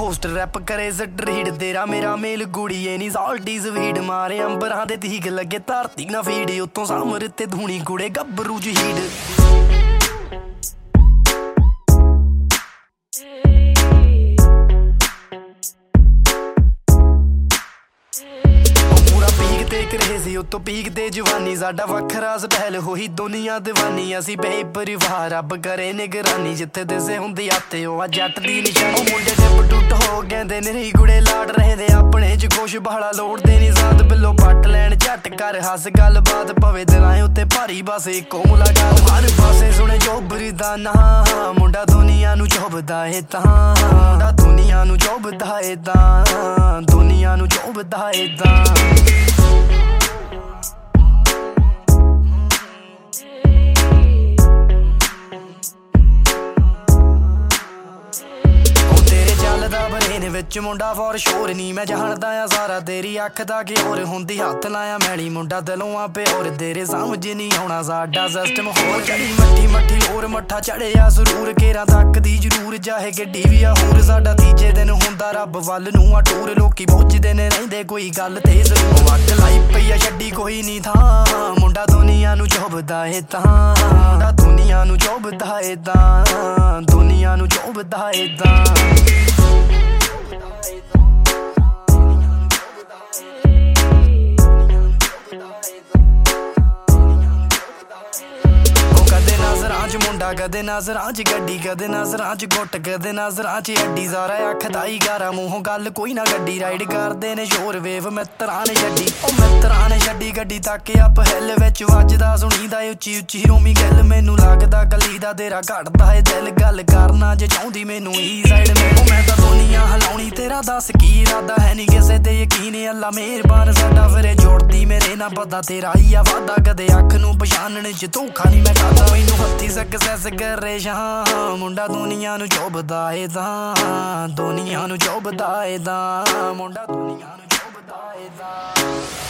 post rap करे street तेरा मेरा मेल गुड़िए नी साल्टी स्वीट मारे अंबरां दे तीक लगे धरती ना फीड उत्तों सामर ते धूनी कुड़े गब्बरू च हीड उतो पीक ते जवानी साडा वखरा स्टाइल होई दुनिया दीवानी असी बेपरिवार रब करे निगरानी जिथे दिसे हुंदी आते ओ जट दी निशानी मुंडे टिप टुट हो गए नहीं गुड़े लाड रहे दे अपने च कुछ बहला लोड़दे नी साथ बिलो पट लैन झट कर हस गल बात पवे दिलाए उत्ते भारी बस इको मुलाकात हर पासे सुने जोबरी दा नां मुंडा दुनिया नू चोबदा ए तां मुंडा दुनिया नू चोबदा ए तां दुनिया नू चोबदा ए तां विच मुंडा फॉर शोर नी मैं जानदा आ सारा तेरी अख दा कि होर हुंदी हत्थ लाया मैली मुंडा दिलों आ प्योर तेरे समझ नहीं आउणा साडा सिस्टम होर चढ़ी मट्ठी मट्ठी होर मट्ठा चढ़िया जरूर केरा तक दी जरूर चाहे गड्डी भी आ होर साडा तीजे दिन हुंदा रब वल नूं आ टूर लोकी पुछदे ने रहिंदे कोई गल ते जरूर वट लाई पई आ छड्डी कोई नहीं थां मुंडा दुनिया नूं चोबदा ए तां मुंडा दुनिया नूं चोबदा ए तां दुनिया नूं चोबदा ए तां मुंडा कदे नजरां च गड्डी कदे नजरां च गुट कदे नजरां च अड्डी सारा आखदा ही गारा मूंहों गल कोई ना गड्डी राइड करदे ने शोर वेव मित्तरां ने छड्डी ओ मित्तरां ने छड्डी गड्डी तक अप हिल विच वजदा सुणीदा उच्ची उच्ची रोमी गल मैनू लगदा गली दा तेरा घटदा है दिल गल करना जे चाहुंदी मैनू ई साइड मैं तां दुनिया हलाउणी तेरा दस की इरादा है नी किसे ते यकीन अल्लाह मेहरबान साडा फिरे जोड़दी मेरे ना पता तेरा ही आ वादा कदे अख नूं पछाणने च धोखा नी मैं करदा मैनू हत्थी सक्सेस करे शां मुंडा दुनिया नूं चोबदा ए तां दुनिया नूं चोबदा ए तां मुंडा दुनिया नूं चोबदा ए तां